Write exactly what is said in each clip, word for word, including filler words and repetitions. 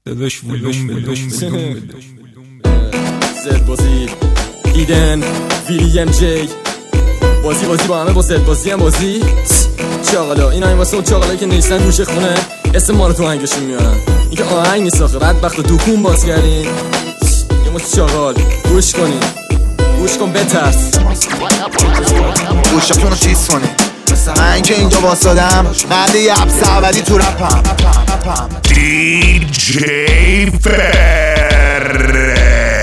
داداش ولوم بداش زد بازی ایدن ویلی ام جی بازی بازی با همه با زد بازی هم بازی چاقلا این این واسه اون چاقلایی که نیستن گوش خونه اسم ما رو تو هنگشون میارن این که آهنگ نیست آخه بدبخت و دوکون باز کردین یه مت چاقال گوش کنین گوش کن بترس گوشتون رو چیز کنین من که اینجا واسادم مرد یه حبس اولی تو رپم دی جی فر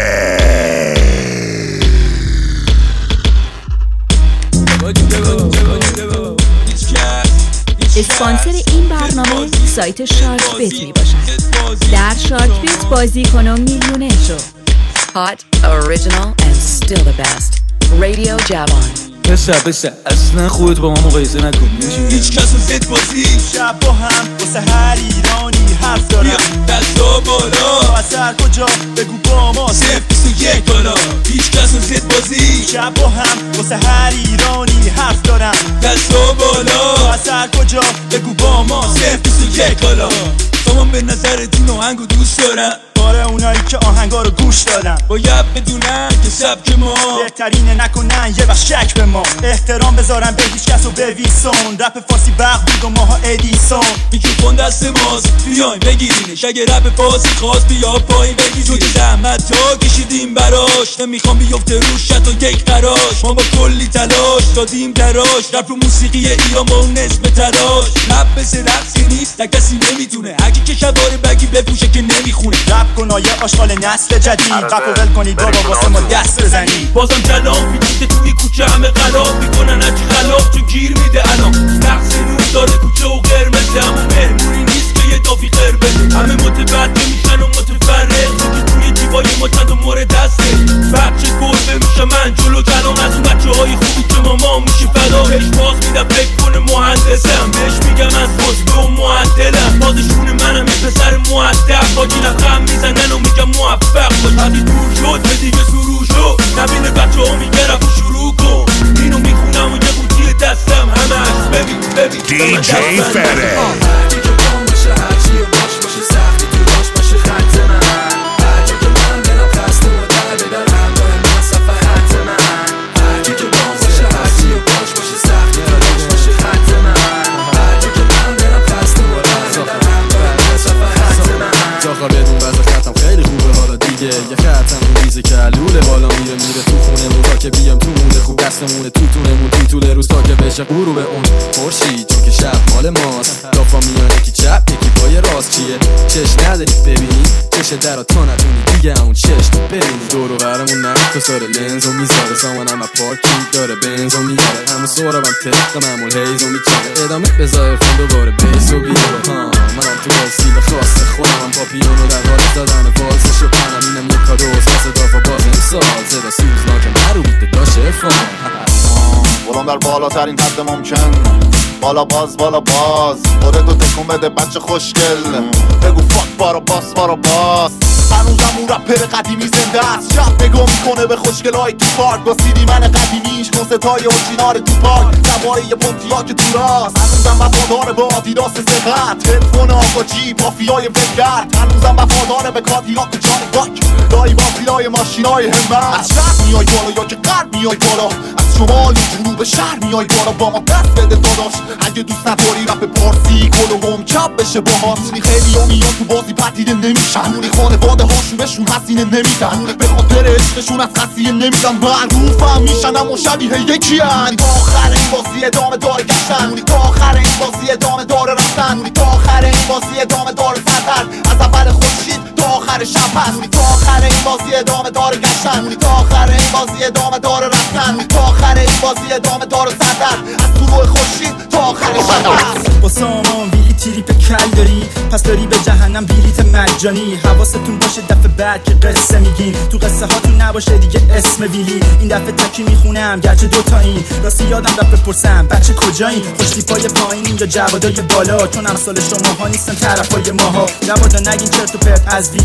اسپانسر این برنامه سایت شارک بیت می باشد. در شارک بیت بازی کن و میلیونر شو. Hot, original and still the best. Radio Javon. بشه بشه اصلا خودت با ما مقایسه نکن. هیچ کس رو زد بازی شب با هم واسه هر ایرانی حرف دارم دستا بالا اثر کجا بگو با ما صفر بیست و یک بالا هیچ کس رو زد بازی شب با هم واسه هر ایرانی حرف دارم دستا بالا اثر کجا بگو با ما صفر بیست و یک بالا تمام به نظر دین آهنگو دوست دارم باره اونایی که آهنگا رو گوش دادن باید بدونن که سبک ما بهترینه نکنن یه وقت شک به ما احترام بذارن به هیچ کس و به ویسون رپ فارسی برق بود و ماها ادیسون میکروفون دست ماست بیاین بگیرینش اگه رپ فارسی خواست بیا پایین بگیر چون زحمت ها کشیدیم براش نمیخوام بیفته روش تا یک قراش ما با کلی تلاش دادیم تراش رپ و موسیقی ایران با اون نسب تلاش رپ بس رقصی نیست نه کسی نمیتونه هرکی که شباره بگی بپوشه که نمیخونه کنایه آشغال نسل جدید قفل ول کنید بابا واسه ما دست بزنید بازم کلام پیچیده توی کوچه همه غلاب میکنن هرچی خلاف چون گیر میده الان نقص روز داره کوچه و قرمزه همون مهمونی نیست که یه دافی خیر بده همه متبدل میشن و متفرق که توی جیبای ما چند و مورد دسته بچه گربه میشه من جلو کلام از اون بچه های خوبی که ماما میشه فدا بهش باز میدم فکر کنه مهندسم بهش میگم از حسبه و معدلم بازشون منم یه پسر معدب با گیلم میزنن و میگم موفق باش حدی دور شد به دیگه سرو شد نبینه بچه ها میگه رفت شروع کن اینو میخونم و یه قوطی دستم همش ببین ببین دی جی فره هرچی که بام باشه هرچی باش باشه سختی تو باش باشه خط من هرچی که من دلم خسته و درده در همراه من صفحه خط من هرچی که بام باشه هرچی باش باشه سختی تو باش باشه خط من هرچی که من دلم خسته و درده در همراه من صفحه خط من جاخار بدون وضع خطم خیلی خوبه حالا دیگه یه خطم رو ریزه که علوله بالا میره میره تو خونه مون تا که بیام تو مونه خوب دستمونه تو تونمون تو طول روز تا که بشه غروب اون خورشید چون که شب مال ماست دافا میان یکی چپ یکی پای راست چیه چش نداری ببینی چش درا تا نتونی دیگه همون چش تو ببینی دور و برمون نه تو ساره لنز و میذاره سامانم پارکی داره بنز و میاره همون سورم تق معمول هیز و میچاره ادامه بذار فون دوباره بیس و بیاره ها منم تو بازی خاص خودم پاپیونو در حال دادن والسشو پنم اینم یک کادوز واسه دافا باز امسال زدا سوزناکم هرو بیده داشته افان برام در بالاترین حد ممکن بالا باز بالا باز خودتو تکون بده بچه خوشگل بگو فاک بارا باس بارا باس هنوزم اون رپر قدیمی زنده است شب نگاه میکنه به خوشگلای تو پارک با سیدی من قدیمیش کنستای اورجینال تو پارک سواره یه پونتیا که تو راست هنوزم وفادار به آدیداس سقط هدفون آقا جی مافیای وگرد هنوزم وفادار به کادیلاک و جان باک دایی وافیلای ماشینای همت از شب میای بالا یا که غرب میای بالا از شمال و جنوب شهر میای بالا با ما دست بده داداش اگه دوست نداری رپ پارسی گل و هم کپ بشه با ما مونی خیلی ها میان تو بازی پدیده نمیشن مونی خانواده هاشون بهشون حسینه نمیدن به خاطر عشقشون از خسیه نمیدن معروفم میشن اما شبیه یکی هن تا آخر این بازی ادامه داره گشتن مونی تا آخر این بازی ادامه داره رفتن مونی تا آخر این بازی ادامه داره سردن از اول خورشید تا آخر شب هست مونی تا آخر این بازی ادامه داره گشتن مونی تا آخر این بازی ادامه داره رفتن مونی تا آخر این بازی ادامه داره سردن از طلوع خورشید تا آخر شب هست با سامان ویلی تریپ کل داری پس داری به جهنم بلیت مجانی حواستون باشه دفعه بعد که قصه میگین تو قصه هاتون نباشه دیگه اسم ویلی این دفعه تکی میخونم گرچه دوتا این راستی یادم رفت بپرسم بچه کجایین خوشتی پای پایین یا جوادای بالا چون امثال شماها نیستن طرفای ماها جوادا نگین چرت و پرت از ویلی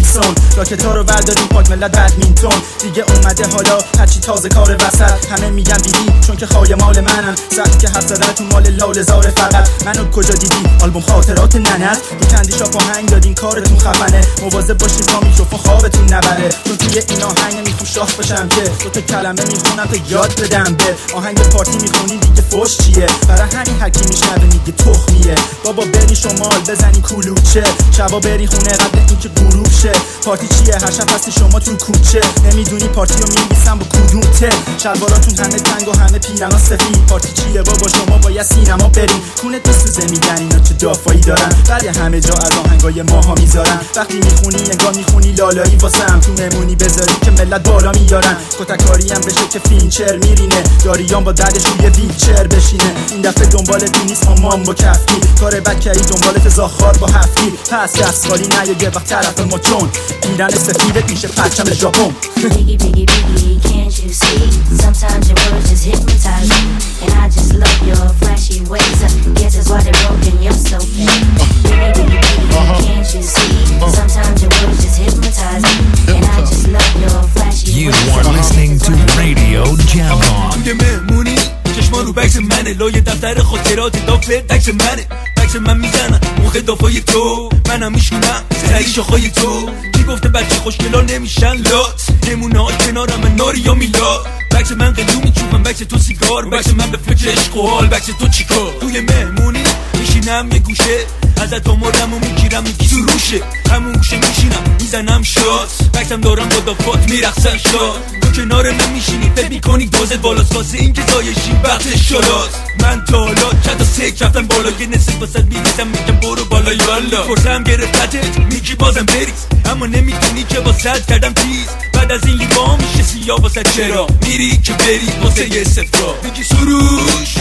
ویلسون راکتا رو برداریم پاک ملت بدمینتون دیگه اومده حالا هرچی تازه کار وسط همه میگن بیبی چون که خواهی مال منن سخت که حرف زدن تو مال لاله زاره فقط منو کجا دیدی آلبوم خاطرات ننت تو کندیشا پاهنگ دادین کارتون خفنه مواظب باشین تا میکروفون خوابتون نبره چون توی این آهنگ نمیخوام شاخ بشم که دو تا کلمه میخونم تا یاد بدم به آهنگ پارتی میخونین دیگه فوش چیه برای همین هر کی میشنوه میگه تخمیه بابا بری شمال بزنی کلوچه شبا بری خونه قبل اینکه غروب شه پارتی چیه هر شب هستی شما تو کوچه نمیدونی پارتی رو می‌نویسم با کدوم ته شلواراتون همه تنگ و همه پیرانا سفید پارتی چیه بابا شما باید سینما برین کونه تو سوزه میدن اینا چه دافایی دارن ولی همه جا از آهنگای ماها میذارن وقتی میخونی نگاه میخونی لالایی واسم تو نمونی بذاری که ملت بالا میارن کتککاری هم بشه که فینچر میرینه داریان با دردش روی ویلچر بشینه این دفعه دنبالت نیست مامان با کفکی کار بد کردی دنبالت زاخار با هفتی پس دست خالی نیا یه وقت طرف ما چون پیرن سفیدت میشه پرچم ژاپن Biggie, biggie, biggie, can't you see? Sometimes your words just hypnotize me and I just love your flashy ways I guess that's why they're broken, you're so fake Biggie, biggie, biggie, can't you see? Sometimes your words just hypnotize me and I just love your flashy ways You are listening to Radio Jam-On. یه مهمونی چشما رو بکس منه لایه دفتر خاطرات دافه تکس منه بکس من میزنم موقع دافای تو منم میشونم سعی شاخای تو کی گفته بچه خوشگلا نمیشن لات نمونه ها کنارم من ناری یا میلاد بکس من قلو میچوبم بکس تو سیگار بکس من به فکر عشق و حال بکس تو چیکار توی مهمونی میشینم یه گوشه ازت آمارم و میگیرم میگی تو روشه همون گوشه میشینم میزنم شات بکسم دارم با دافات میرخصن شات تو کنار من میشینی فکر میکنی دوزت بالاست واسه این که زایشی وقت شلات من تا حالا چند تا سیک رفتم بالا یه نصف واسد میریزم میگم برو بالا یالا پرسم گرفتتت میگی بازم بریز اما نمیدونی که واسد کردم تیز بعد از این لیوان میشه سیاه واسد چرا میری که بری واسه یه صفرا میگی سروش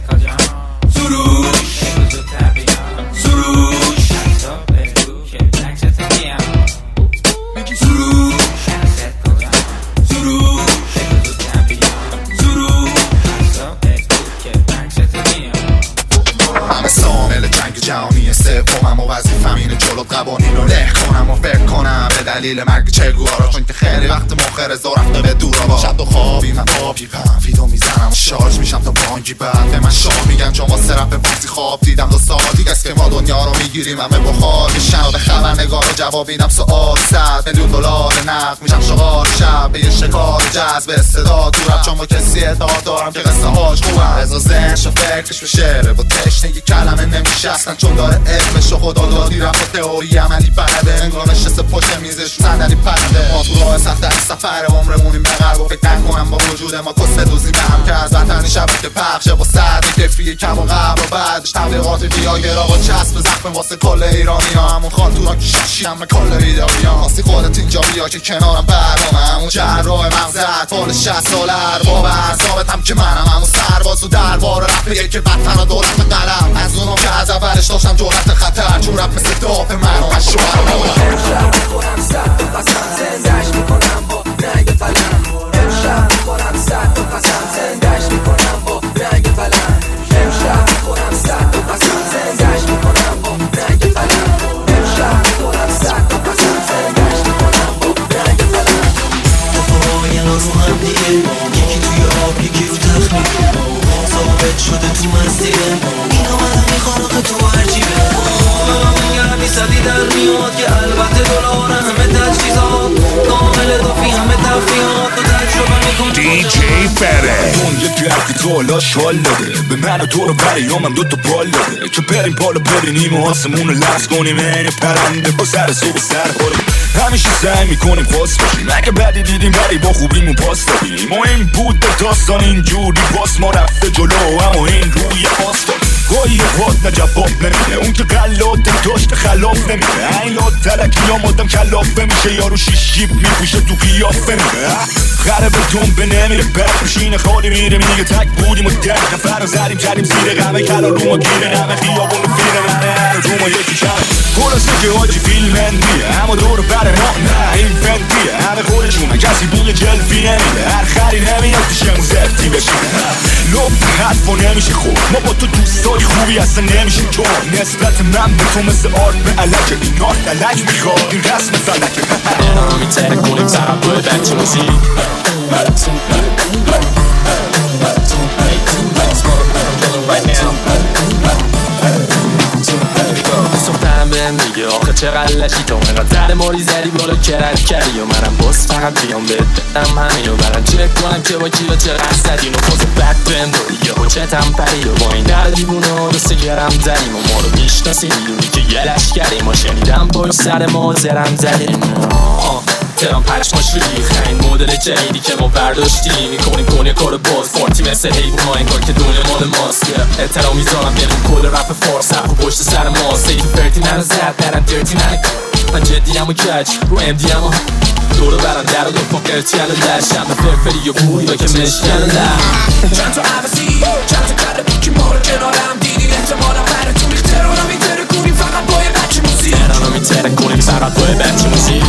سروش سروش میگی سروش سروش همه سامل جنگ جهانی سومم و وظیفم اینه جلوت قوانین رو له کنم و فکر کنم به دلیل مرگ چگوارا چون که خیلی وقت مخر زا رفته به دورا با شب و خوابی من پاپیقم ویدو میزنم و شارژ میشم تا بانگی بعد به من شاه میگن چون واسه رفت وقتی خواب دیدم دو ساعت دیگه است که ما دنیا رو میگیریم همه بخار میشن و به خبرنگار رو جواب میدم سؤال صد میلیون دلار نقد میشم شغال شب به یه شکار جذب استعداد تو رپ چون با کسی اعتقاد دارم که قصه هاش خوبم از ذهنش و فکرش به شعره با تشنگی کلمه نمیشستن چون داره علمش و خدا دادی رفت و تئوری عملی بلده انگار نشسته پشت میزش صندلی پرنده ما تو راه سخت از سفر عمرمونیم به قلب و فکر نکنم با وجود ما کسه دوزی به هم که از وطنی شبکه پخشه با صد کفی کم و قبل و بعدش تبلیغات ویاگرا با چسب زخم واسه کل ایرانی ها همون خانتورا که شیشیم به کل ویداری ها واسه خودت اینجا بیا که کنارم برنامه همون جراح مغزت فال شصت ساله ارباب اعصابت هم که منم همون سرباز و دربار رفیه که وطن و دولت قلم از اونم که از اولش داشتم جرأت خطر چون رپ مثل داف من و از شوهر امشب میخورم صد و قسم زندش میکنم با رنگ فلم امشب میخورم صد و قسم زندش میکنم با رنگ فلم امشب میخورم صد و قسم زندش میکنم با رنگ فلم امشب میخورم صد و قسم زندش میکنم با رنگ فلم پاهای ما رو هم دیگه یکی توی آب یکی رو تخمیر ثابت شده تو مسیره این آمده میخواد آخه تو عجیبه میگرمی صدی در میاد که البته دلار همه تجهیزات کامل دافی همه تفریحات و تجربه میکن دی جی فره اون یکی هرکی تو حالاش حال داده به من و تو رو بریامم دوتا بال داده که بریم بالا ببینیم و آسمون رو لحظ کنیم این پرنده با سر صبح سر خوریم همیشه سعی میکنیم پاس باشیم اگه بدی دیدیم ولی با خوبیمون پاس دادیم ما این بود به داستان اینجوری باس ما رفته جلو اما این روی آسفال گاهی پاد نه جواب نمیده اون که قلات داشت خلاف نمیده این لات تلکی یا مادم کلافه میشه یارو شیش جیب میپوشه تو قیافه میده خره به دنبه نمیره برد میشینه خالی میره میگه تک بودیم و ده نفر رو زدیم کردیم زیر غمه کلا رو ما گیره نمه خیابون و فیره منه رو ما یکی کمه خلاصه که حاجی فیلم اندیه اما دور بره ما نه این فندیه همه خودشونه کسی بوی جلفی نمیده هر خری نمیاد پیشمون زفتی بشینه لو حرفا نمیشه خوب ما با تو دوستای خوبی اصلا نمیشه تو نسبت من به تو مثل آرد به علک این آرد علک میخواد این رسم فلکه اینا میتره کنیم فقط توی بچه موزیک سختم بهم میگه آخه چقدر لشی تو اینقدر زر ماری زدی بالا کرد کردی و منم باز فقط بیام بهت بدم همینو برم چک کنم که با کیا چقدر زدی نفاز بد بهم داری یه حجتم پرید و با این در دیوونه ها دسته گرم زدیم و ما رو میشناسی میدونی که یه لشکریم ما شنیدم پای سر ما زرم زدیم ترام پشماش ریخ این مدل جدیدی که ما برداشتیم میکنیم کنه کار باز فارتی مثل حیبون ها انگار که دنیا مال ماست احترام میذارم گرم کل رپ فارس حق و پشت سر ما سیف فرتی منو زد برم درتی منو من جدی هم و کج رو ام دی هم دورو برم در و دو فاقرتی هم لشم به فرفری و بوی و که مشکن لش چند تا عوضی چند تا کرده که ما رو کنارم دیدی احتمالم بره تو میخ ترانو میتره کنیم فقط با یه بچه موزیک ترانو میتره کنیم فقط با یه بچه موزیک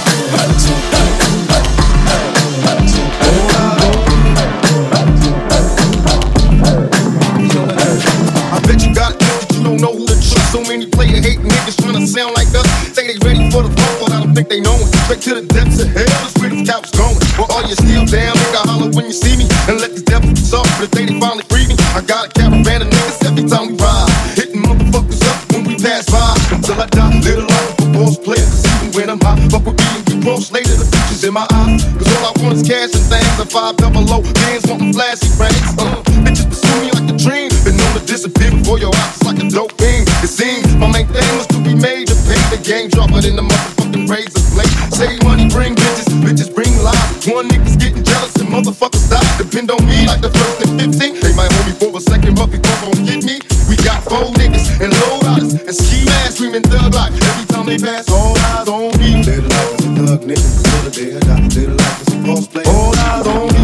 I bet you got it, that you don't know who to trust. So many player hating niggas tryna sound like us. Say they ready for the flow, but I don't think they know it. Straight to the depths of hell, that's where the couch going. Well, all you still down, nigga, holler when you see me. And let these devils soft for the day they finally free me. I got a caravan of niggas every time we ride. Hitting motherfuckers up when we pass by. Until I die, little life of a boss player. Cause even when I'm high, fuck with me and get cross later. The future's in my eyes. Cause all I want is cash and things. And five double low, hands wanting flashy rings. Uh, bitches pursue me like a dream. Been known to disappear before your eyes like a dope fiend. It seems my main thing was to be made to pay the game. Drop it in the motherfucking razor blade. Say money bring bitches, bitches bring lies. One nigga's getting jealous and motherfuckers die. Depend on me like the first and fifteen. They might hold me for a second, but before gon' get me. We got four niggas and low riders and ski masks screaming thug life. Every time they pass, all eyes on me. Little life is a thug nigga, little day I die. Little life is a false play. All eyes on me.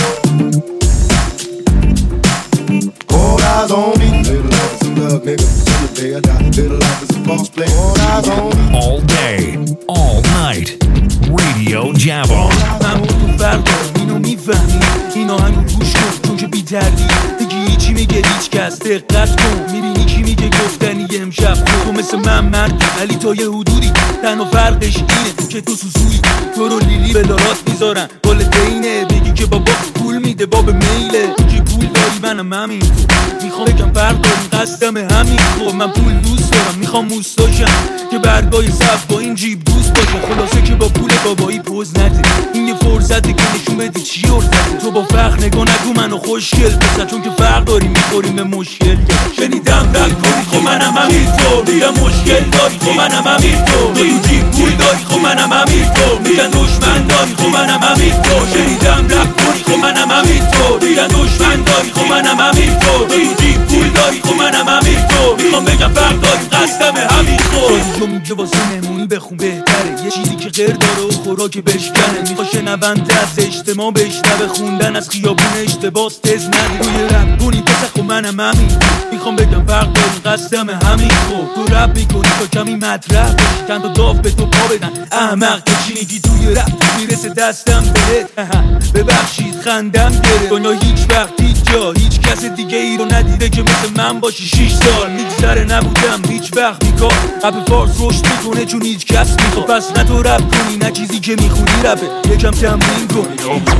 All eyes on me. Little life is a thug nigga, little day I die. Little life is a false play. All eyes on me. All day, all night, Radio Javon. من با تو فرق دارم اینو میفهمی این آهنگو گوش کن چون که بی تردید بگی چی میگه هیچ کس دقت کن میبینی کی میگه گفتنی امشب تو مثل من مردی ولی تا یه حدودی تنها فرقش اینه که تو سوسویی تو رو لیلی به لارات میذارن گل دینه بگی که بابا پول میده باب میله که پول داری منم همین میخوام بگم فرق داریم قصدم همین خب من پول دوست دارم میخوام موستاشم که برگای صف با این جیب دوست باشه خلاصه که با پول بابایی پوز نده این یه فرصته که نشون بدی چی ارزده تو با فخر نگاه نگو منو خوشگل بزن چون که فرق داریم میخوریم به مشکل شنیدم رد کنی خب منم همینطور دیدم مشکل داری خب منم همینطور تو این جیب پول داری خب منم همینطور میگن دشمن داری خب منم همینطور شنیدم رد کنی خب منم همینطور دیدم دشمن داری خب منم همینطور تو این جیب پول داری خب منم همینطور میخوام بگم فرق داری قصدم همینطور جو میگه واسه مهمونی بخون بهتره یه چیزی که غیر داره و خوراک بشکنه میخوا شنونده از اجتماع بشنوه خوندن از خیابون اشتباس تز نده روی رپ کنی پسه خب منم همین میخوام بگم فرق داریم قصدم همین خب تو رپ میکنی تا کمی مطرح باشی چند تا داف به تو پا بدن احمق که چی میگی توی رپ میرسه دستم بهت ببخشید خندم گره دنیا هیچ وقت هیچ جا هیچ کس دیگه ای رو ندیده که مثل من باشی شیش سال میگذره نبودم هیچ وقت بیکار رپ فارس رشد میکنه چون هیچ کس میخواد پس نه تو رپ کنی نه چیزی که میخونی رپه یکم تمرین کن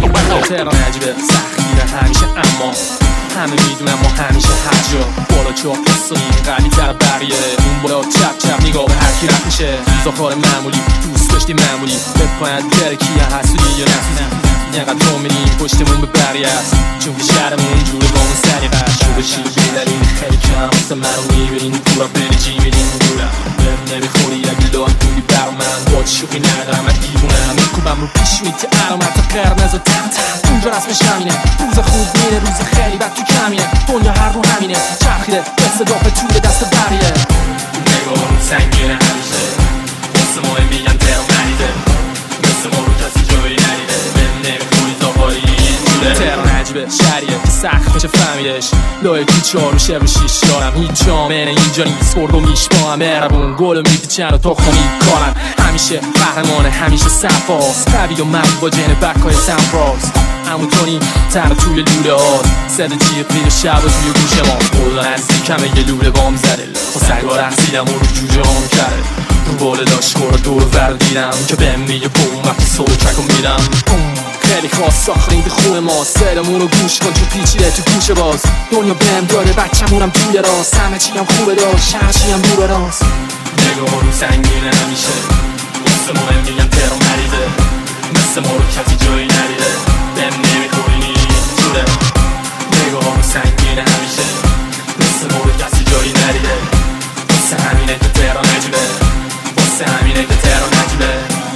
تهران عجیبه سختیره همیشه اما همه میدونم ما همیشه هر جا بالا چاپ قصایی قوی تر بقیه اون بالا چپ چپ نگاه به هر کی رفت میشه زاخار معمولی دوست داشتی معمولی بپاید بره کیه حسودی یا نفیزم اینقدر تو میریم پشتمون به بقیه است چون که شهرمون جوره با اون سریقه شو بشی بیداریم خیلی کم واسه منو میبینیم دورا بری جی میریم دورم بهم نمیخوری اگه لان بودی بر من با شوخی ندارم من دیوونم میکوبم رو پیش میتی علامت قرمز و تن تن اونجا رسمش همینه روز خوب میره روز خیلی بد تو کمیه دنیا هر رو همینه چرخیده دست دافه توی دست بریه نگاه رو سنگینه همیشه واسه ما میگن تهران نریده مثل ما رو کسی جایی نریده بهم نمیخوری زاخاری تهران عجیبه شهریه سخت میشه فهمیدش لایه کی چار و شب و شیش دارم هیچ جامعه اینجا نیست خورد و میش با هم مهربون گل و میپیچن و تخم میکارن همیشه قهرمان همیشه صفاست قوی و مرد با جن بکای سمپراز همونطوری تر توی لوله ها صد جیغ میره شب و توی گوش ما خدا نزدیکمه یه لوله بام زده خب سگا رقصیدم و رو جوجه هم کرده رو باله داشت خورا دور وردیدم که بهم میگه بوم وقتی سولو ترکو میدم خیلی خواست ساختیم به خون ما سرمون رو گوش کن چون پیچیده تو گوش باز دنیا بهم داره بچه‌مونم توی راست همه چی هم خوبه داشت شهرشی هم دور راست نگاه رو سنگینه همیشه مثل مهم میگم تهران مریضه مثل ما رو کسی جایی ندیده بهم نمیخوری جوره نگاه رو سنگینه همیشه مثل ما رو کسی جایی ندیده واسه همینه که تهران عجیبه واسه همینه که تهران عجیبه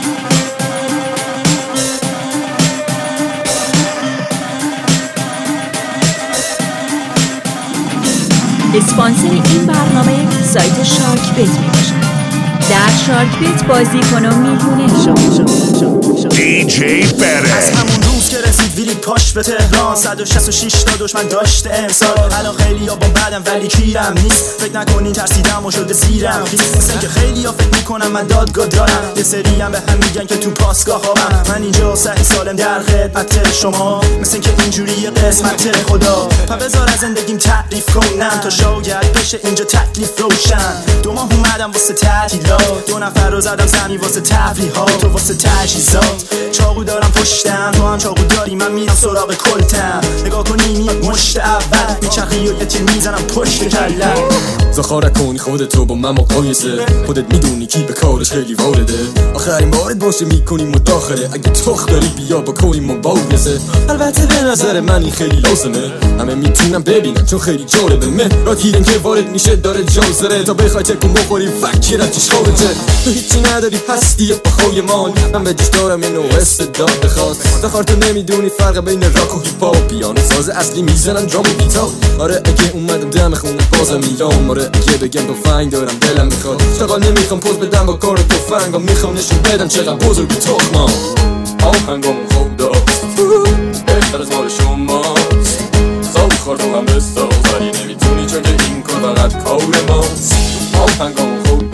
اسپانسر این برنامه سایت شارک بیت می باشد. در شارک بیت بازی کن و میلیونه شو شو شو شو دی جی بره از همون روز که رسید ویلی پاش به تهران صد و شصت و شش تا دشمن داشته امسال الان خیلی ها با بعدم ولی کیرم نیست فکر نکنین ترسیدم و شده سیرم خیست مثل که خیلی ها فکر میکنم من دادگاه دارم یه سری هم به هم میگن که تو پاسگاه هم من اینجا صحیح سالم در خدمت شما مثل که اینجوری قسمت خدا پا بذار از زندگیم تعریف کنم تا شاید بشه اینجا تکلیف روشن دو ماه اومدم واسه تعطیلات دو نفر رو زدم زمین واسه تفریحات و واسه تجهیزات چاقو دارم پشتم تو هم چاقو داری من میرم سراغ کلتم نگاه کنی میاد مشت اول میچرخی و یه تیر میزنم پشت کلم زخاره کنی خودتو با من مقایسه خودت میدونی کی به کارش خیلی وارده آخرین بارت باشه میکنی مداخله اگه تخ داری بیا با کنی مبارزه البته به نظر من این خیلی لازمه همه میتونم ببینم چون خیلی جالبه مهرات هیرن که وارد میشه داره جازره تا بخوای تکون بخوری فکرت چیش خارجه تو هیچی نداری هستی بخوای مال من به دیش دارم اینو استعداد خاص زخار تو نمیدونی فرق بین راک و هیپ هاپ پیانو ساز اصلی میزنن درام و گیتار آره اگه اومدم دم خونه بازم میام آره اگه بگم تو فنگ دارم دلم میخواد شغال نمیخوام پوز بدم با کار تو فنگا میخوام نشون بدم چقدر بزرگی تخما آهنگامون خوب داست بهتر از مال شماست ساو خاردو هم بساز ولی نمیتونی چون که این کار فقط کار ماست آهنگامون خوب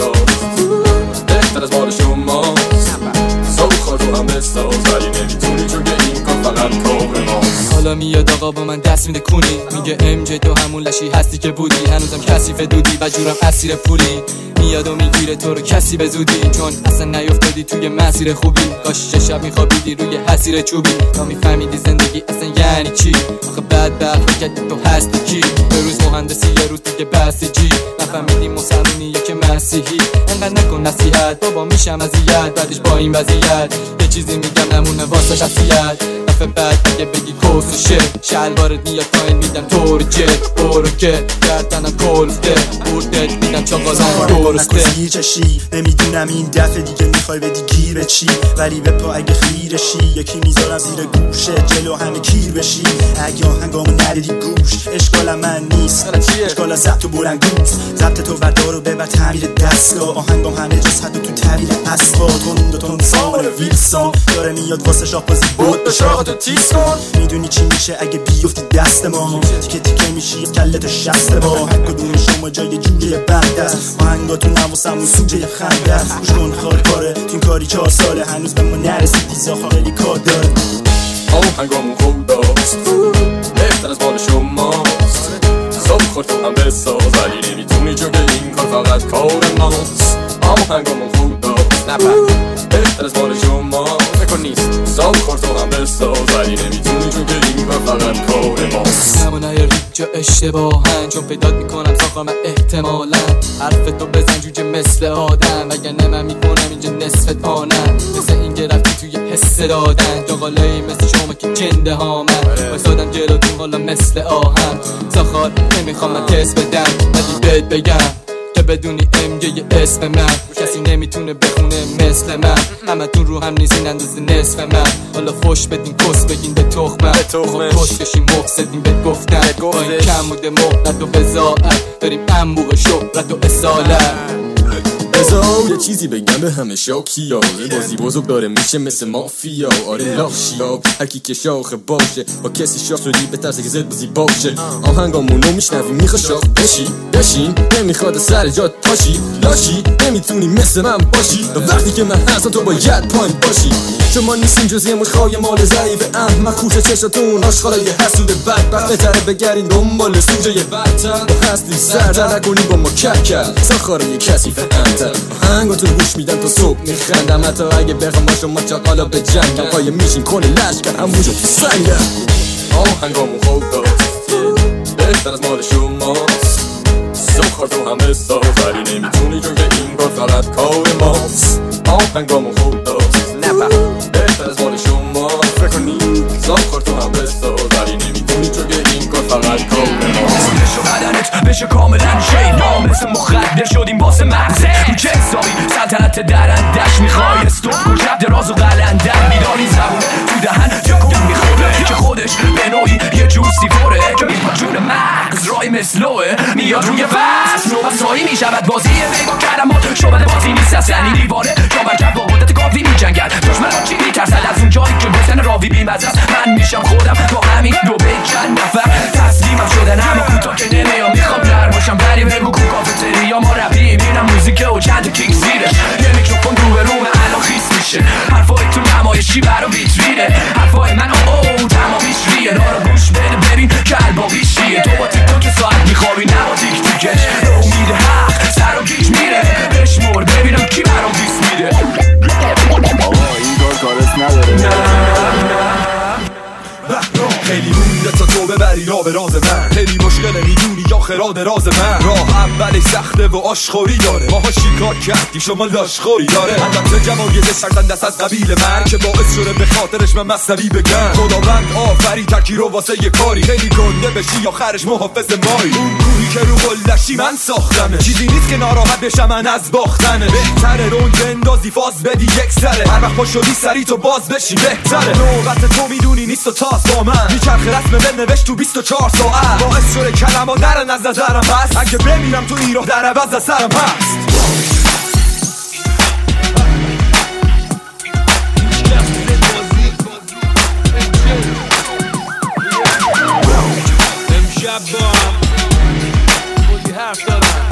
داست بهتر از مال شماست ساو خاردو هم بساز ولی نمیتونی چون که این کار فقط کار ماست حالا میاد آقا با من دست میده کنی میگه ام جی تو همون لشی هستی که بودی هنوزم کسی فدودی و جورم اسیر پولی میاد و میگیره تو رو کسی به زودی چون اصلا نیافتادی توی مسیر خوبی کاش شب میخوابیدی روی حسیر چوبی تا میفهمیدی زندگی اصلا یعنی چی آخه بعد بعد فکر تو هستی کی به روز مهندسی یه روز دیگه بسیجی نفهمیدی مسلمونی یک مسیحی انقدر نکن نصیحت بابا میشم اذیت بعدش با این وضعیت یه چیزی میگم نمونه واسه شخصیت دفعه بعد اگه بگی کوسوشه شلوارت میاد پایین میدم طور جت برو که گردنم کلفته بردت میدم چاقالم درسته نکن چشی نمیدونم این دفعه دیگه میخوای بدی گیر چی ولی به پا اگه خیرشی یکی میذارم زیر گوشه جلو همه کیر بشی اگه آهنگامو ندیدی گوش اشکالم من نیست اشکال ضبط و بلندگوز ضبط تو بردار و ببر تعمیر دستگاه آهنگام همه جز حد و تو تعبیر اسبا تون دو تون سامان ویلسون داره میاد واسه شاق بازی بود به شاقتو تیز کن میدونی چی میشه اگه بیفتی دست ما تیکه تیکه میشی کلت شست با هر کدوم شما جای جوجه بند است آهنگاتون نواسمون سوجه خنده است گوش کن خال کاره تو این کاری چهار ساله هنوز به ما نرسید دیزا خیلی کار داره آهنگامون خوب داست بهتر از مال شماست صبح خورد تو هم بساز ولی نمیتونی چون که این کار فقط کار ماست آهنگامون خوب داست نپر بهتر از مال شماست نکن نیست صبح خورد تو هم بساز ولی نمیتونی چون که این کار فقط کار ماست نمونه ریج جا اشتباهن چون پیدات میکنم ساخر من احتمالا حرف تو بزن جوجه مثل آدم اگر نه من میکنم اینجا نصف تانم مثل این که رفتی توی حس دادن جاقالایی مثل شما که جنده ها من بایستادم جلوتون حالا مثل آهم ساخر نمیخوام من تست بدم ولی بهت بگم که بدونی ام یه اسم من کسی نمیتونه بخونه مثل من همه تون رو هم نیزین اندازه نصف من حالا فوش بدین کس بگین به تخمم بخون کس کشیم مفسدین به گفتن با این کم بوده مهلت و بزاعت داریم انبوه شهرت و اصالت بذار یه چیزی بگم به همه شاکیا بازی بزرگ داره میشه مثل مافیا آره لاخشیا هرکی که شاخه باشه با کسی شاخ شدی به ترس که زد بازی باشه آهنگامونو میشنوی میخوا شاخ بشی بشین نمیخواد سر جات پاشی لاشی نمیتونی مثل من باشی وقتی که من هستم تو باید پایین باشی شما نیستین جز یه مشخای مال ضعیف احمق کوچه چشاتون آشغالای حسود بدبخت بهتره بگردین دنبال سوژه بدتر هستی سرتر نکنی با ما کک کرد ساخاره یه کثیف انتر آهنگاتون گوش میدن تا صبح میخندم حتی اگه بخوام با شما چاقالا به جنگم قایم میشین کنه لشکر همونجا تو سنگم آهنگامون خوب داست بهتر از مال شماست سخار تو همه سافری نمیتونی چون که این کار فقط کار ماست آهنگامون خوب داست بهتر از مال شما فکر کنی سخار تو همه سافری نمیتونی چون که این کار فقط کار ماست بشو بدنت بشه کاملا شینا مثل مخدر شدیم واسه مغزه رو چه حسابی سلطنت درندش میخوای استوب کن شب دراز و قلندر بیداری زبونه تو دهن تکون میخوره که خودش به نوعی یه جوسی فوره که میپا جون مغز رای مثلوه میاد روی وز نوبستایی میشود بازی بیگا کلمات شبه بازی نیست اصلنی دیواره جابرکت با قدرت گاوی میجنگد دشمنان چی میترسد از اون جایی که گفتن راوی بیمزه است من میشم خودم با همین دو بیت چند نفر تسلیمم شدن اما کوتا که نمیام میخوام در باشم بری بگو کو کافتری یا ما رپی میرم موزیک و چند کیک زیرش یه میکروفون رو به روم الان خیس میشه حرفای تو نمایشی برا ویترینه حرفای من او تمامیش ریه دارو گوش بده ببین که الباقیش چیه تو با تیک توک ساعت میخوابی نه با تیک توکش به امید حق سر و گیج میره بشمور ببینم کی برام دیس میده آقا این کار کارست نداره خیلی مونده تا تو ببری را به راز من خیلی مشکله میدونی یا خراد راز من راه اولش سخته و آشخوری داره ماها شکار کردیم شما لاشخوری داره البته جمایز شرطن دست از قبیل من که باعث شده به خاطرش من مصنوی بگم خداوند آفری تکی رو واسه یه کاری خیلی گنده بشی آخرش محافظ مایی اون کوهی که رو قلشی من ساختمه چیزی نیست که ناراحت بشم من از باختنه بهتره رون بندازی فاز بدی یک سره هر وقت پا شدی سری تو باز بشی بهتره نوبت تو میدونی نیست و تاس با من میچرخ رسم بل نوشت تو بیست و چهار ساعت باعث شده کلمه درن از نظرم هست اگه بمیرم تو این راه در عوض از سرم هست امشب با بودی حرف دارم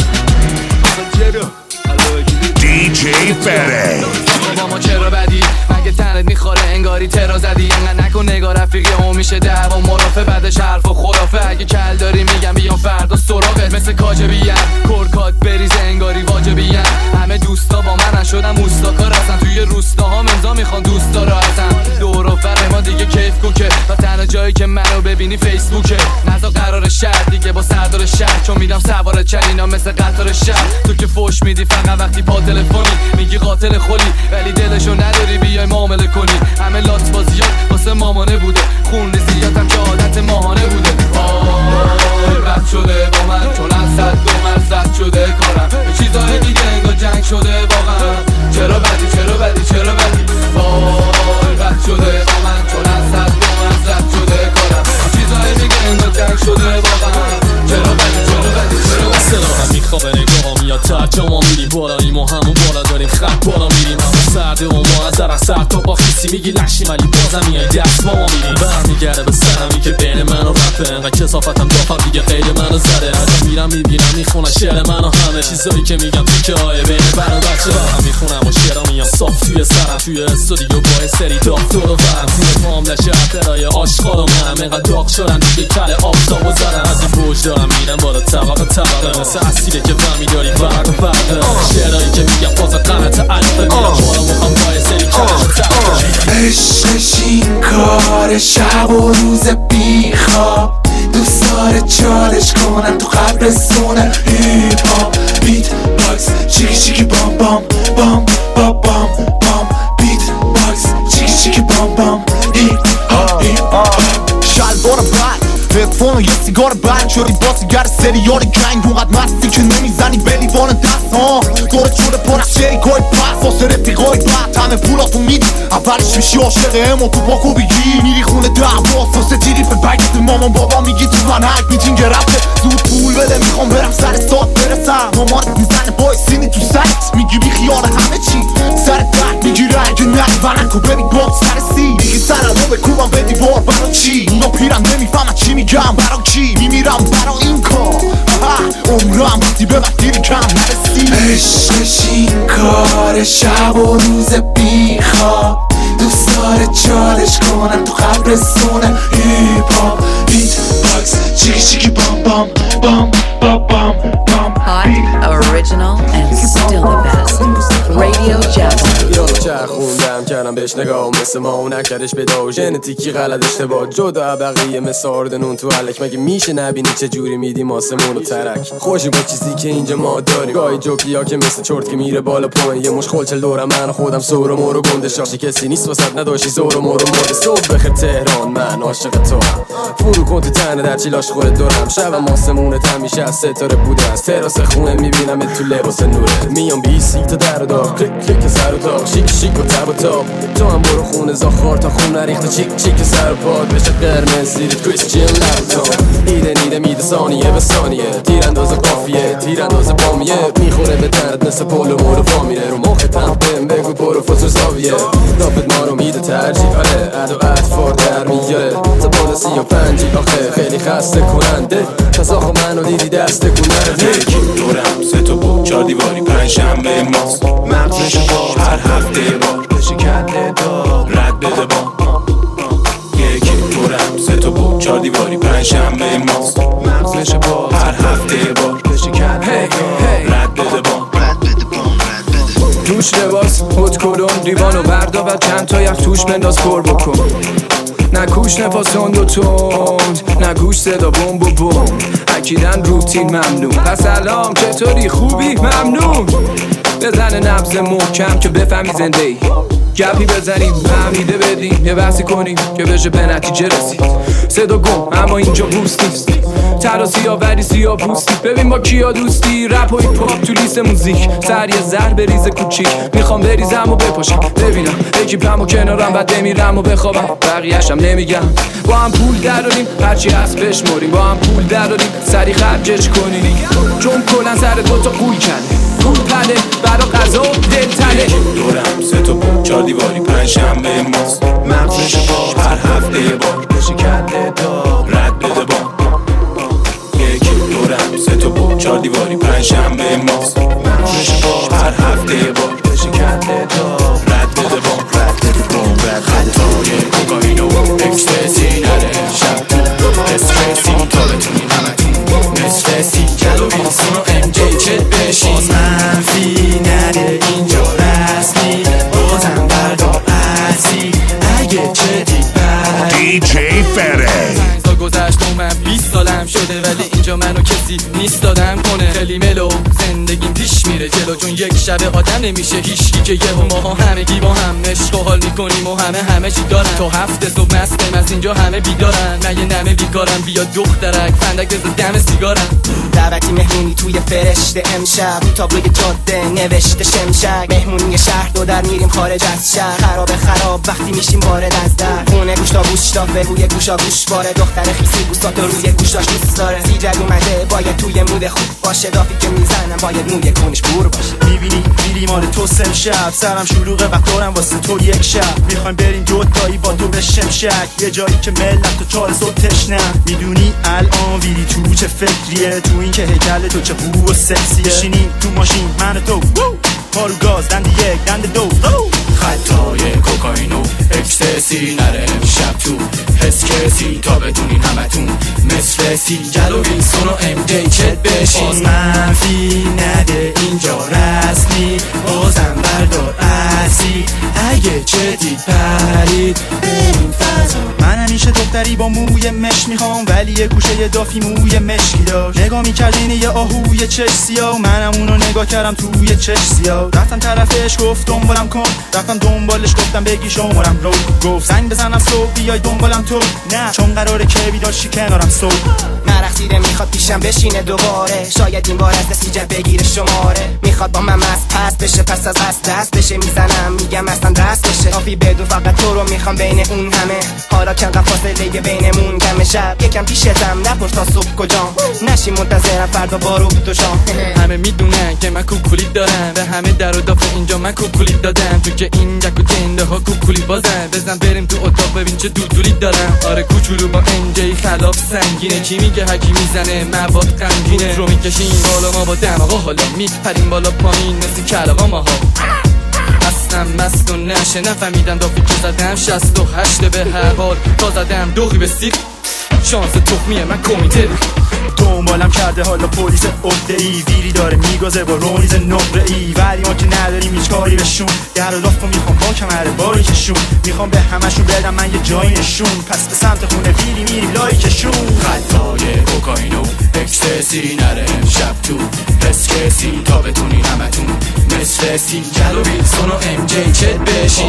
دی جی فره با ما چرا بدی مگه تنت میخوره انگاری ترا زدی انقدر نکن نگاه رفیقی هم میشه در و مرافه بعدش حرف و خرافه اگه کل داری میگم بیام فردا سراغت مثل کاجبیم کرکات بریز انگاری واجبیم همه دوستا با من شدم اوستاکار هستن توی روستاها امضا میخوان دوستا را هستن دور و فر ما دیگه کیف کوکه و تنها جایی که منو ببینی فیسبوکه نزا قرار شهر دیگه با سردار شهر چون میدم سوار چلینا مثل قطار شهر تو که فوش میدی فقط وقتی پا تلفنی میگی قاتل خلی ولی دلشو نداری بیای معامله کنی همه لات بازیات واسه مامانه بوده خون زیادم که عادت ماهانه بوده آی رد شده با من چون از صد دو مرزد شده کارم به چیزای دیگه انگار جنگ شده واقعا چرا بدی چرا بدی چرا بدی آی رد شده با من چون از صد دو مرزد شده کارم به چیزای دیگه انگار جنگ شده واقعا چرا بدی چرا بدی چرا بدی سلام میخوابه نگاه میاد تا جا میریم بالاییم و همون بالا داریم خط بالا میریم همون سرده و ما از در سر تا با خیسی میگی لشیم ولی بازم میای دست با ما میریم برمیگرده به سرمی که بین من و رفته انقدر کسافتم دافم دیگه خیلی منو زده ازم میرم میبینم میخونم شعر منو همه چیزایی که میگم تو که های بین بر و بچه هم میخونم و شعرها میام صاف توی سرم توی استودیو با سری داغ دور و برم توی پام لشه اپرای آشغال و منم انقدر داغ شدن دیگه کل آفتاب و زدن از این بوج دارم میرم بالا طبقه طبقه مثل اصیله که فهمی داری برق و برقه شعرهایی که میگم بازت غلط الفه میرم بالا مخوام با سری کلش طبقه عشقش این کار شب و روز بیخواب دوست داره چالش کنم تو قبرستونه هیپ هاپ بیت باکس چیکی چیکی بام بام بام بام بام بام بیت باکس چیکی چیکی بام بام هیپ هاپ هیپ هاپ شلوار بند تلفن و یه سیگار بند شدی بازیگر سریال گنگ اونقدر مستی که نمیزنی به لیوان دست ها دورت شده پر از شریکای پس واسه رفیقای بد همه پولاتو میدی اولش میشی عاشق امو تو پاکو بگی میری خونه دعواست واسه تیریف بگت مامان بابا میگی تو من حق میتین گرفته زود پول بده میخوام برم سر سات برسم مامانت میزنه بای سینی تو سرت میگی بی خیال همه چی سرت درد میگیره اگه نری ونکو ببین بام سر سی میگی سرمو بکوبم به دیوار برا چی اونا پیرم نمیفهمن چی میگم برا کی میمیرم برا این کار عمرم هم وقتی به وقتی کم نرسی. عشقش این کار شب و روز بیخواب، دوست داره چالش کنم تو قبرستونه هیپ هاپ بیت باکس چیکی چیکی بام بام بام بام بام بام. Hot, original, and still the best. Radio Jazz. ایرانو چرخوندم کردم بهش نگاه مثل ما و نکردش بداو ژنتیکی غلط اشتباه جدا بقیه مثل آردنون تو حلک. مگه میشه نبینی چه جوری میدیم آسمون و ترک خوشی با چیزی که اینجا ما داریم. گاهی جوکیا که مثل چرت که میره بالا پایین یه مش خلچل دورم من خودم سور و مور و گنده شاشی کسی نیست واسط نداشتی زور و مور و مرد. صبح بخیر تهران من عاشق تو هم فرو کن تو تنه در چیلاش خورد دورم شبم آسمونت همیشه از ستاره بوده از تراس خونه میبینم تو لباس نوره میام بیسی تا در و داغ کلیک کلیک سر و تاق شیک شیک و تب و تاب تو هم برو خونه زاخار تا خون نریخته چیک چیک سر و پاد بشه قرمز زیرت کریستیان لپتاپ ایده نیده میده ثانیه به ثانیه تیرانداز قافیه تیرانداز بامیه میخوره به تنت مثل پولو مورو فا میره رو مخت هم بهم بگو برو فوتو زاویه رابط ما رو میده ترجیح آره عد و اطفار در میاره زبان سی و پنجی آخه خیلی خسته کننده پس آخو منو دیدی دسته کننده یکی دورم سه تا بود چار دیواری پنج شنبه ماست مغزش با هر هفته بار بشه کنده دار رد بده با یکی دورم سه تا بود چار دیواری پنج شنبه ماست مغزش با هر هفته بار بشه کنده دار رد بده با توش لباس هد کلون دیوانو بردا و چند تا یخ توش بنداز پر بکن نه کوش نفاسون دو تند نه گوش صدا بوم بو بوم اکیدن روتین ممنون پس سلام چطوری خوبی ممنون بزنه نبض محکم که بفهمی زنده ای گپی بزنیم فهمیده بدیم یه بحثی کنیم که بشه به نتیجه رسید صدا گم اما اینجا بوست نیست ترا سیاه وری سیاه پوستی ببین با کیا دوستی رپ و هیپ هاپ تو لیست موزیک سر یه زهر بریز کوچیک میخوام بریزم و بپاشم ببینم اکیپم و کنارم بعد بمیرم و بخوابم بقیه‌شم نمیگم با هم پول دراریم هرچی هست بشمریم با هم پول دراریم سری خرجش کنیم چون کلن سر دوتا قول کنه پول پله برا غذا و دل تله دورم سه تا بود چار دیواری پنج شنبه ماست مغزش با هر هفته بار بشه کنده دار رد بده با یکی دورم سه تا بود چار دیواری پنج شنبه ماست مغزش با هر هفته بار بشه کنده دار رد بده با رد بده با خطای کوکائین و اکستازی نره شب استرسی تا بتونی همتون مثل سی کلو ویلسون و ام جی چت بشین منفی نده اینجا رسمی بازم بردار ازی اگه چه دید دی جی فره سال گذشت و من بیست سالم شده ولی اینجا منو کسی نیست دادم کنه خیلی ملو زندگیم پیش میره جلو چون یک شب آدم نمیشه هیچکی که یه و ماها همگی با هم عشق و حال میکنیم و همه همه چی دارن تا هفته صبح مستم از اینجا همه بیدارن من یه نمه بیکارم بیا دخترک فندک بزن دم سیگارم دعوتی مهمونی توی فرشته امشب رو تابلوی جاده نوشته شمشک مهمونی شهر دو در میریم خارج از شهر خراب خراب وقتی میشیم وارد از در خونه گوشتا گوشتا به روی گوشا گوش باره دختر خیسی بوستاتو روی گوشاش دوست داره سیجد اومده باید توی مود خوب باشه دافی که میزنم باید موی کونش بور باشه میبینی میری مال تو سم شب سرم شلوغه وقت دارم واسه تو یک شب میخوایم بریم جدایی با تو به شمشک یه جایی که ملت تو چهار صبح تشنه میدونی الان ویری تو چه فکریه تو این که هیکل تو چه خوب و سکسیه بشینیم تو ماشین من و تو پارو گاز دند یک دند دو خطای کوکائین و اکستازی نره شب تو حس کسی تا بدونین همتون مثل سی جلو ویلسون و ام جی چت بشین باز منفی نده اینجا رسمی بازم بردار ازی اگه چه دید پرید این فضا من همیشه دختری با موی مش میخوام ولی یه گوشه دافی موی مشکی داشت نگاه میکردین یه آهوی چش سیاه منم اونو نگاه کردم توی چش سیاه رفتم طرفش گفت دنبالم کن رفتم دنبالش گفتم بگی شمارم رو گفت زنگ بزنم صبح بیای دنبالم تو نه چون قراره که بیداشی کنارم صبح مرخصیره میخواد پیشم بشینه دوباره شاید این بار از نسیجه بگیره شماره میخواد با من مست پس بشه پس از قصد دست بشه میزنم میگم اصلا دست بشه کافی بدون فقط تو رو میخوام بین اون همه حالا چند فاصله فاصله بینمون کم شب یکم پیشتم نپرس تا صبح کجام نشی منتظرم فردا بارو تو شام همه میدونن که من کوکولی دارم به همه در و دافه اینجا من کوکولی دادم تو که این جک و جنده ها کوکولی بازن بزن بریم تو اتاق ببین چه دودولی دارم آره کوچولو با انجی خلاف سنگینه کی میگه هکی میزنه مواد غمگینه رو میکشیم بالا ما با دماغا حالا میپریم بالا پایین مثل کلاغا ماها هستم مست و نشه نفهمیدم دافی که زدم شست و هشته به هر حال تا زدم دوغی به سیک شانس تخمیه من کمیته دنبالم کرده حالا پلیس عهده ای ویری داره میگازه با رومیز نقره ای ولی ما که نداریم هیچ کاری بهشون در و دافت میخوام با کمر باریکشون میخوام به همشون بدم من یه جایی نشون پس به سمت خونه ویری میریم لایکشون خطای کوکائین و اکستسی نره امشب تو حس کسی تا بتونی همتون مثل سیکل و ویلسون و ام جی چت بشین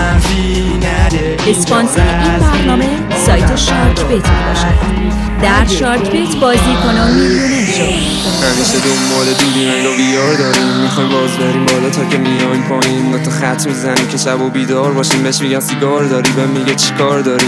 منفی نده اسپانسر این برنامه سایت شارک بیت میباشد در شارک بیت بازی کنم میلیونر شو همیشه دنبال دودیم انگار بیار داریم میخوایم باز بریم بالا تا که میایم پایین با تو خط میزنیم که شب و بیدار باشیم بهش میگن سیگار داری به میگه چی کار داری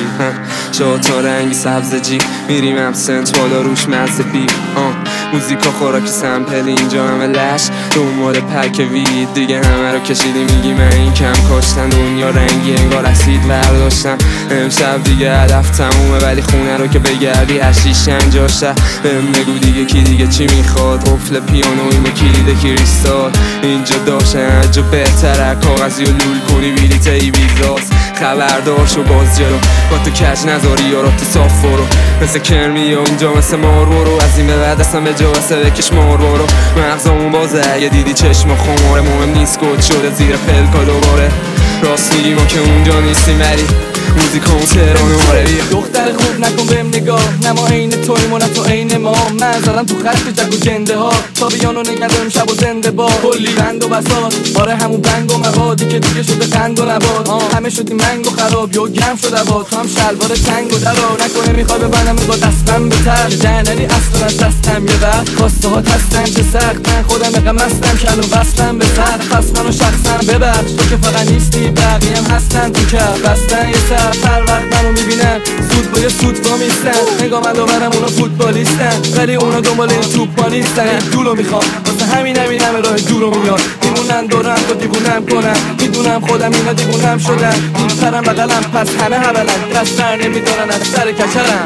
شاد تا رنگی سبز جی میریم ابسنت بالا روش مزه بی آه موزیکا خوراکی سمپل اینجا همه لش دنبال پک وید دیگه همه رو کشیدی میگی من این کم کاشتن دنیا رنگی انگار اسید برداشتن امشب دیگه هدف تمومه ولی خونه رو که بگردی هشیش انجاشه بهم بگو دیگه کی دیگه چی میخواد قفل پیانویم و کلید کریستال اینجا داشته هجا بهتره کاغذی و لول کنی بلیت ای ویزاس خبردار شو باز جلو با تو کج نذاری یارا تو صاف برو مثل کرمی و اونجا مثل مار برو از این به بعد اصلا به جا واسه بکش مار برو مغزامون بازه اگه دیدی چشم خماره مهم نیست گل شده زیر پلکا دوباره راست میگی ما که اونجا نیستیم ولی موزیکامون تهران و ماربی دختر خوب نکن بهم نگاه نه ما عین تویم و نه تو عین ما من زدم تو خط جک و جنده ها تا بیانو نگردم شب و زنده با کلی بند و بساط آره همون بنگ و موادی که دیگه شده قند و نبات همه شدی منگ و خراب یا گم شده با تو هم شلوار تنگ و درا نکنه میخوای ببنم با دستم به تر جنری اصلا از دستم یه وقت خواسته ها تستم چه سخت من خودم اقا مستم کل و بستم به سر پس منو شخصم ببخش تو که فقط نیستی بقیه هم هستن تو که بستن یه سر هر وقت منو میبینن سود با یه سود با میستن نگاه من دوبرم اونا فوتبالیستن ولی اونا دنبال این توپ نیستن دولو میخوام واسه همین همین همه راه دورو میاد میمونن دورم تو دیوونم کنم میدونم خودم اینا دیوونم شدن پرم بغلم پس همه هبلن دستر نمیدارن از سر کچرم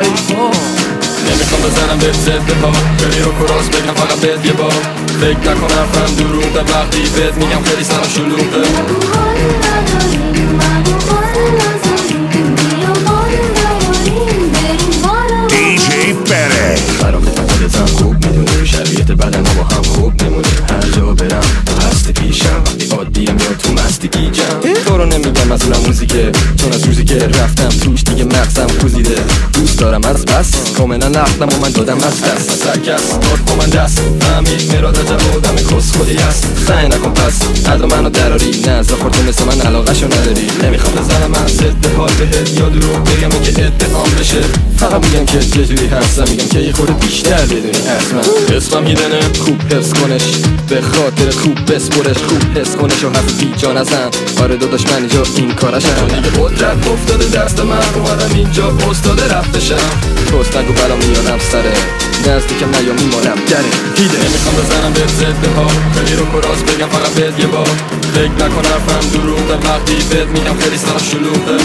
نمیخوام بزنم به زده ها خیلی رو کراس بگم فقط بهت یه بار فکر نکنم فهم دروغه وقتی بهت میگم خیلی سرم شلوغه دی جی Pere خرابت خودتم خوب میدونی شرایط بدن ما هم خوب نمونی هر جا برم هست پیشم وقتی عادیم یا تو مستی گیجم تو رو نمیگم از اونم موزیکه چون از روزی که رفتم توش دیگه مغزم کوزیده دوست دارم از بس کاملا نقلم و من دادم از دست از هر کس داد با من دست فهمید مراد عجب آدم کس خودی هست سعی نکن پس ادا منو دراری نه زخور تو مثل من علاقه‌شو نداری نمیخوام بزنم من ضد حال بهت یا دروغ بگم که اتهام بشه فقط میگم که چجوری هستم میگم که یه خورده بیشتر بدونی حتما اسمم هیدنه خوب حفظ کنش به خاطر خوب بسپرش خوب حس کنش و حرف بی جان ازم آره داداش من اینجا این کارشم دیگه قدرت افتاده دست من اومدم اینجا استاد رفت بشم توست نگو بلا میانم سره نزدیکم نیا میمانم دره هیده نمیخوام بزنم به ضد ها خیلی رو کراس بگم فقط بهت یه بار فکر نکن حرفم دروغه وقتی بهت میگم خیلی سرم شلوغه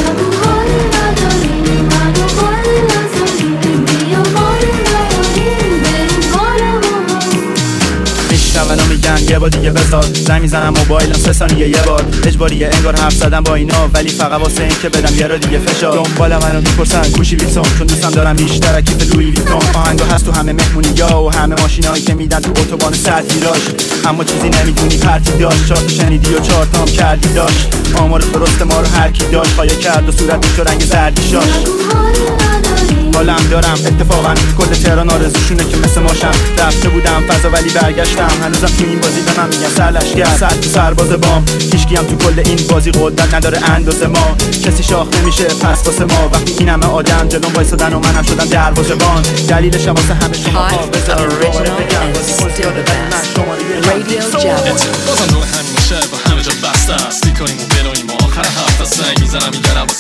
میشنون و میگن یه بار دیگه بذار زنگ میزنم موبایلم سه ثانیه یه بار اجباریه انگار حرف زدم با اینا ولی فقط واسه این که بدم یه را دیگه فشار دنبال منو میپرسن گوشی ویلسون چون دوستم دارم بیشتر کیف لویی ویتون آهنگا هست تو همه مهمونی‌ها و همه ماشینایی که میدن تو اتوبان سطحی راش اما چیزی نمیدونی پرتی داشت چهار تا شنیدی و چهار تا هم کردی داشت آمار درست ما رو هر کی داشت خواهی کرد و صورتش رو رنگ زردی شاش حالم دارم اتفاقا کل تهران آرزوشونه که مثل ماشم رفته بودم فضا ولی برگشتم هنوزم تو این بازی به من میگن سرلشگر سر تو سرباز بام هیچکی هم تو کل این بازی قدرت نداره اندازه ما کسی شاخ نمیشه پس واسه ما وقتی این همه آدم جلوم وایسادن و منم شدم دروازه‌بان دلیلش واسه همه شما ها بذارید بازم رو همین شهر با همه جا بسته است تی کنیم و براییم و آخر هفته سنگ میزنم میگرم واسه مهمون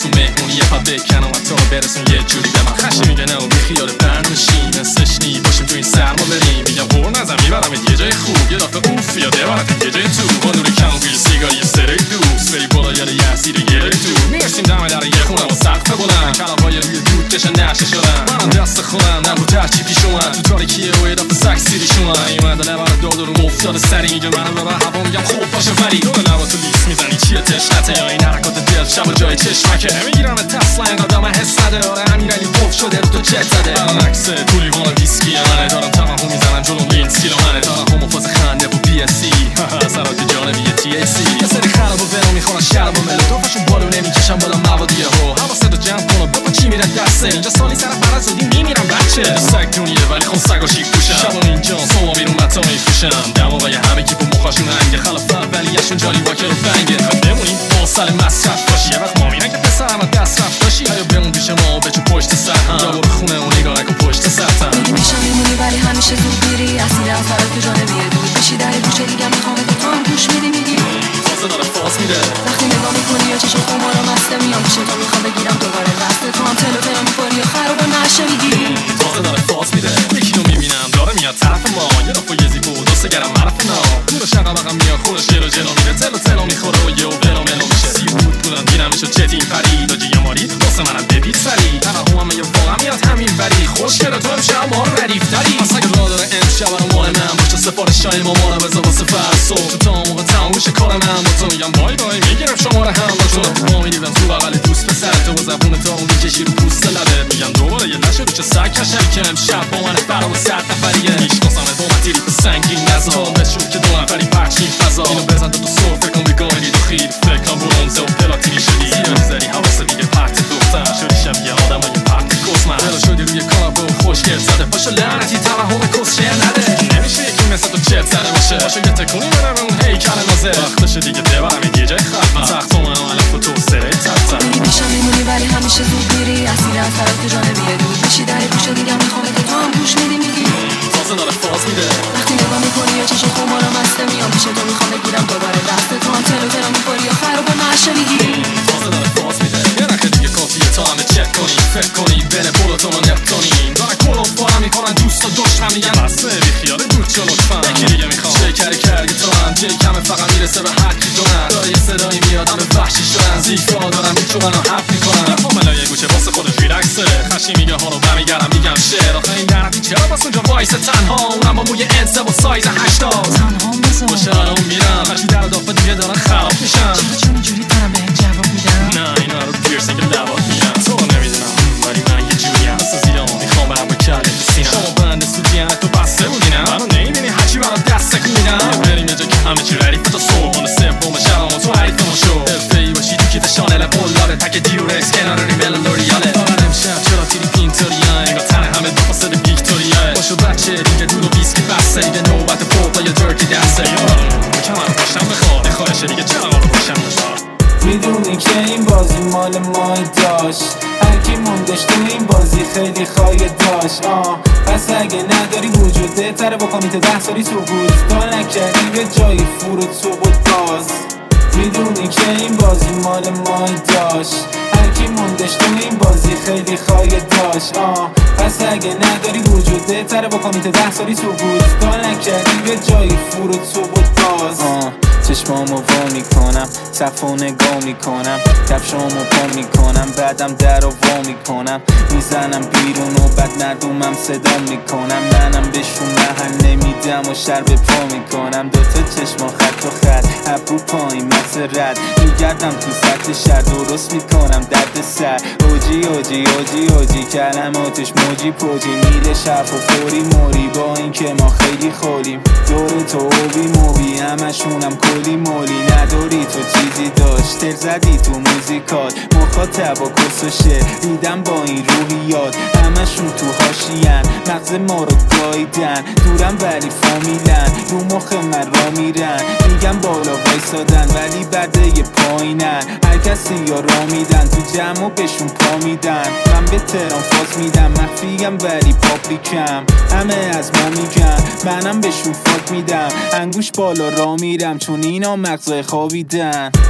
میکنی یه پا بکنم و تو رو برسون یه جوری به من خشی میگه نه و بی خیال برد میشیم استشنی باشیم تو این سرما بریم میگم قور نزم میبرم یه جای خوب یه دفعه اوف یا دبرت یه جای تو با نور کم گوی سیگار یه سره دوست بری بالا یاد یه اسیر یه تو میرسیم دم در یه خونه و سقف بلند کلمهای روی دود کشن نشه شدن منم دست خونم نبود ترچی پیش اومد تو تاریکیه و یه دفعه سکس سیری شومن ایمده لبر داد رو مفتاد سری میگه منم ببر هوا میگم خوب باشه ولی دو لبا تو لیست میزنی چیه تشنته یا این حرکات دل شب و جای چشمکه میگیرم تسلا اینقدر من حس نده آره امیرعلی پف شده رو تو چت زده من عکس تو لیوان ویسکی منه دارم توهم میزنم جلو لینسکی منه دارم همو فاز خنده و بی اس سی سرات جانبی تی ای سی یه سری خراب و برو میخورن شراب و ملودوفشون بالو نمیکشن بالا موادیه ها حواست رو جمع کن و بپا چی میره دسته اینجا سالی سر فرز زودی میمیرم بچه سگ دونیه ولی خون سگ و شیک پوشن شبان اینجا صبح بیرون متا میفروشن دماغای همه کی با مخاشون هنگه خلاف اولیه‌شون جالی واکر و بنگه خب بمونیم باصل مصرف باشی یه وقت ما میرن که پسرم از دست رفت باشی آیا بمون پیش ما و بچو پشت سر هم یا برو خونه و نگاه نکن پشت سرتم میگی میشم میمونی ولی همیشه زود میری اصیل از فرات تو جانبیه دور بشی در گوشه دیگه میخوام که تو هم گوش میدی میگی تازه داره فاس میده وقتی نگاه میکنی یا چشم خمارا مسته میام پیش تو میخوام بگیرم دوباره دست تو هم تلو تلو میخوری یا خرابه نشه میگی تازه داره فاس میده یکی رو میبینم داره میاد طرف ما یه دفعه یه زیبا و دوست گرم معرف نا دور شقا بقم میاد خورش جلو جلو میره تلو تلو میخوره و یه و بلو ملو میشه سی بود بودن دیدمشو چتین پرید آجی یا ماری واسه منم ببید سری توهمم یه واقعا میاد همین بری خوش کرده تو امشب ما رو ردیف داری اصلا که را داره امشب رو مال من باشه سفارش های مامانم بزا واسه فرسو تو تا موقع تموم میشه کار من با تو میگم بای بای میگیرم شما رو هم با تو با میدیدم تو بغل دوست پسر تو با زبون تا اون میکشی رو پوست لبه میگم دوباره یه نشه رو چه سگ کشم که امشب با من فرا و صد نفریه میشناسمه با من تیری سنگین نزا بشون که دو نفری پرچین فضا اینو بزن تو سر فکر کن بگاهی دو خیلی فکر کن برونزه و پلاتینی شدی زیادی زدی حواسه دیگه پرت دختر شدی شبیه آدم های پرت کسمن دلا شدی روی کار با خوشگل زده پاشو لعنتی توهم کسشه نده نمیشه یکی مثل تو چت زده باشه پاشو یه تکونی برم اون هیکل نازه وقتشه دیگه دبرم یه جای خفم تخت و من علف و تو سره تختم میگی میشم میمونی ولی همیشه زود میری اصیل از فرات تو جانبیه دور بشی در گوشه دیگه میخوام که تو هم گوش میدی میگی تازه داره فاز میده وقتی نگاه میکنی یا چشم خمارا مسته میام پیش تو میخوام بگیرم دوباره دست تو هم تلو تلو میخوری یا خرابه نشه میگی تازه داره فاز میده یه نخه دیگه کافیه تا همه چک کنی فکر کنی بره برو تو ما نفتانیم دارن کلو بارم میکنن دوست و دشت هم میگن بسته بی خیاله دور چه لطفا یکی دیگه میخوام شکری کرگی تو هم جی کمه فقط میرسه به هر کی دونن داره یه صدایی میاد همه وحشی شدن زیفا دارن میچونن و حف میکنن کاملا یه گوشه واسه خودش ریلکسه خشی میگه ها رو برمیگردم میگم شعر آخه این درنتی چرا باس اونجا وایسه تنها اونم با موی انسه و سایز هشتاد تنها مثل باشه الان میرم هرچی در دافه دیگه دارن خراب میشن چرا چون اینجوری دارم به جواب میدم نه اینا رو پیرسینگ لبات میگم تو رو نمیدونم ولی من یه جوریم مثل زیران میخوام برم با کله تو سینم شما بند سودیم تو بسته بودینم منو نمیبینی هرچی برات دست تکونیدم بریم یه جا که همه چی ردیفه تا صبحانه سوم شبم و تو حریفمون شو حرفه‌ای باشی تو کیف شانل قلاره تک دیورکس کنار ریمل لوریاله فقط امشب چرا تیری پینتوریه انگار تن همه دو فاصله ویکتوریه باشو بچه دیگه دود و ویسکی بسته دیگه نوبت فوق یا درکی دسته یارو کمر رو باشم بخواد خواهشه دیگه چرا رو باشم بخواد میدونی که این بازی مال مای داشت هرکی موندش تو این بازی خیلی خواهی داشت آه پس اگه نداری وجود بهتره با کامیت ده سالی تو بود تا نکردی به جایی فرود تو بود باز میدونی که این بازی مال مای داشت هرکی موندش تو این بازی خیلی خواهی داشت آه پس اگه نداری وجود بهتره با کامیت ده سالی تو بود تا نکردی به جایی فرود تو بود باز آه چشمامو وا میکنم صفو نگاه میکنم کفشامو پا میکنم بعدم در رو وا میکنم میزنم بیرون و بعد مردمم صدا میکنم منم بهشون محل نمیدم و شر به پا میکنم دوتا چشما خط و خط ابرو پایین مغز رد میگردم تو سطح شهر درست میکنم درد سر اوجی اوجی اوجی اوجی کلماتش موجی پوجی میره شف و فوری موری با این که ما خیلی خوریم دور تو اوبی موبی همشونم کلی مولی نداری تو چیزی داشت تر زدی تو موزیکات مخاطب و کس و شعر دیدم با این روحیات همشون تو هاشین مغز ما رو گاییدن دورم ولی فامیلن رو مخ من را میرن میگم بالا وایسادن ولی برده یه پایینن هر کسی یا را میدن تو جمع و بهشون پا میدن من به ترام فاز میدم مخفیم ولی پاپلیکم همه از ما میگن منم بهشون فاک میدم انگوش بالا را میرم چون اینا مغزای خوابیدن میدونی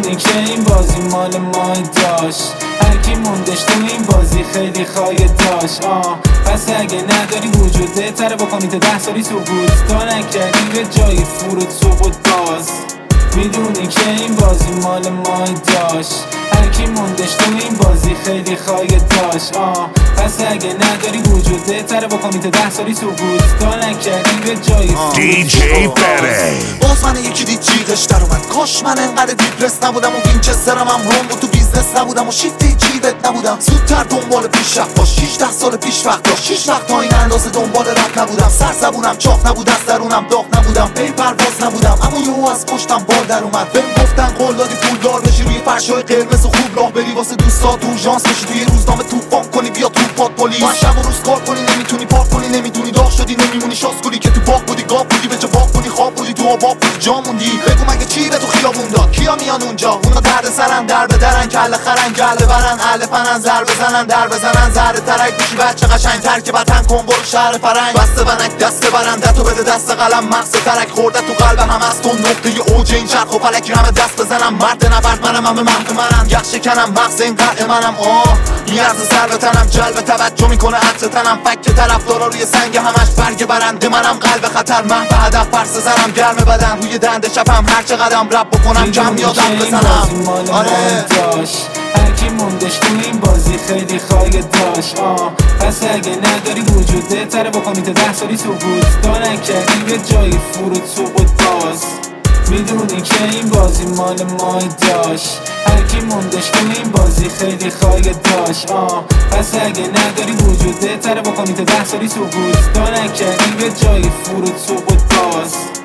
میدونی که این بازی مال مای داشت هرکی موندش تو این بازی خیلی خواهی داشت آه پس اگه نداری وجوده تره بکنی تا ده سالی سکوت تا نکردی به جای فرود سقوط باز میدونی که این بازی مال مای داشت هرکی موندش تو این بازی خیلی خواهی داشت آه پس اگه نداری وجوده تره بکنی تا ده سالی سکوت تا نکردی به جای دی جی بره باز من یکی دید جیغش در اومد کاش من انقدر دیپرس نبودم و وینچسترم هم روم بود تو بیزنس نبودم و شیفتی جیبت نبودم زودتر دنبال پیشرفت باش شیشده سال پیش وقت داشت شیش وقت تا این اندازه دنبال رفت نبودم سر زبونم چاق نبود از درونم داغ نبودم بی پرواز نبودم اما یهو از پشتم بال در اومد بهم گفتن قول دادی پولدار بشی روی فرشای قرمز و خوب راه بری واسه دوستا تو اورژانس بشی توی روزنامه طوفان کنی بیا تو پات پلیس ما شب و روز کار کنی نمیتونی پاک کنی نمیدونی داغ شدی نمیمونی شاسکولی که تو باغ بودی گاو بودی به جا باغ کنی خواب بودی تو آباب بودی جا موندی بگو مگه چی به تو خیابون داد کیا میان اونجا اونا درد سرن در بدرن کله خرن گله برن اهل فنن زر بزنن در بزنن زهر ترک بشی بچه قشنگ‌تر که وطن کن برو شهر فرنگ بسته بنک دست برندتو بده دست قلم مغز ترک خورده تو قلب هم از تو نقطه اوج این چرخ و فلک همه دست بزنم مرد نبرد منم همه مرد منم یخ شکنم مغز این قطع منم آه میارز سر به تنم جلب توجه میکنه عطر تنم فک طرفدارا روی سنگ همش برگ برنده منم قلب خطر محو هدف پرس زنم گرم بدن روی دنده شبم هر چه قدم رب بکنم کم یادم بزنم آره هرکی موندش تو این بازی خیلی خواهی داشت آه پس اگه نداری وجوده تره بکنی تا ده سالی سکوت تا نکردی به جای فرود سقوط باز میدونی که این بازی مال مای داشت هرکی موندش تو این بازی خیلی خواهی داشت آه پس اگه نداری وجوده تره بکنی تا ده سالی سکوت تا نکردی به جای فرود سقوط باز